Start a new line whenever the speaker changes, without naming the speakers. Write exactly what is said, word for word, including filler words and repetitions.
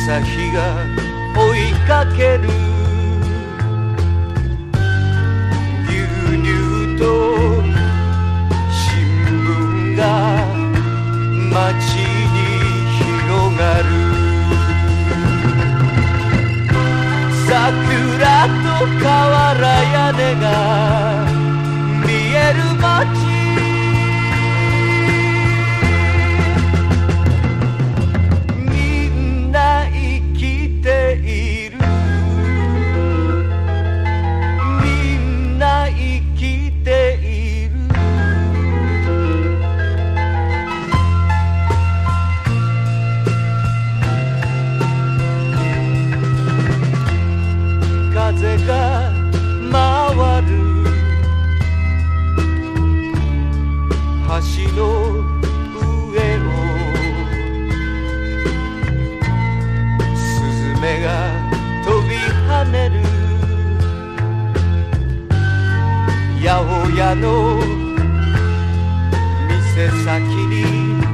朝日が追いかける牛乳と新聞が街に広がる桜と瓦屋根が見える街風が回る橋の上をスズメが飛び跳ねる八百屋の店先に